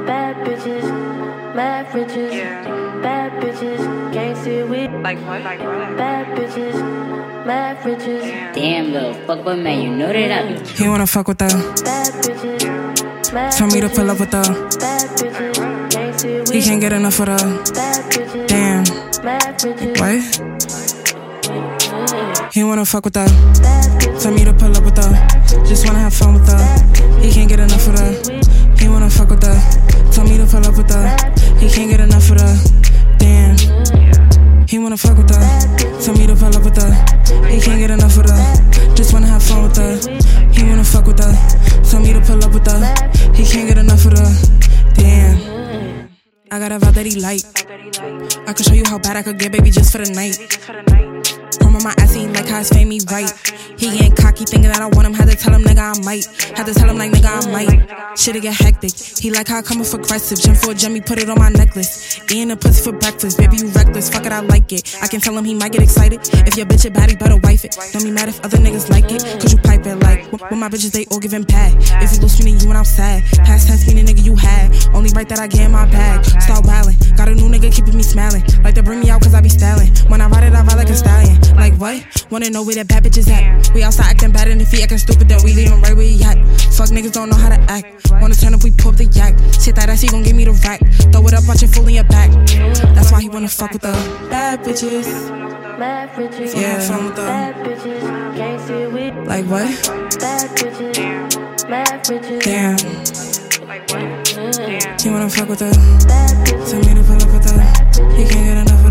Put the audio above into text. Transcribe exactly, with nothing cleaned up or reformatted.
Bad bitches, mad riches. Yeah. Bad bitches, can't see with. Like what? Like what? Bad bitches, mad riches. Damn, little fuckboy man, you know that I be. He wanna fuck with her. Bad bitches, mad Tell me to pull up with her. Bad bitches, can't see with. He can't get enough of her. Bad bitches, Damn. mad riches. What? He wanna fuck with her. Bad bitches, Tell me to pull up with her. Just wanna have fun with her. He can't get enough of her. He wanna fuck with her. Tell me to pull up with her. He can't get enough of her. Damn. He wanna fuck with her. Tell me to pull up with her. He can't get enough of her. Just wanna have fun with her. He wanna fuck with her. Tell me to pull up with her. He can't get enough of her. Damn. I got a vibe that he like. I can show you how bad I could get, baby, just for the night. Chrome on my ass, he like how it's fame me right. He getting cocky, thinking that I want him. Had to tell him, nigga, I might. Had to tell him, like, nigga, I might. Shit'll get hectic. He like how I come off aggressive. Gym for a Jimmy, put it on my necklace. Eating a pussy for breakfast. Baby, you reckless. Fuck it, I like it. I can tell him he might get excited. If your bitch a baddie, better wife it. Don't be mad if other niggas like it. Cause you pipe it like. When my bitches, they all giving pad. If you lose me, then you and I'm sad. Past tense meaning nigga you had. Only right that I get in my bag. Start wildin'. Got a new nigga keeping me smiling. Like to bring me out cause I be styling. When I ride it, I ride like a stallion. Like what? Wanna know where that bad bitch is at? We outside acting bad and if he acting stupid, then we leave him right where he at. Fuck niggas don't know how to act. Wanna turn up, we pull up the yak. Shit that ass, he gon' give me the rack. Throw it up, watch it full in your back. That's why he wanna fuck with the bad bitches. mad riches. Yeah, fun with Bad them. bitches, can't see with. Like what? Bad bitches, mad riches. Damn. Like what? Damn. He wanna fuck with her. Bad bitches. Tell me to pull up with her. He can't get enough of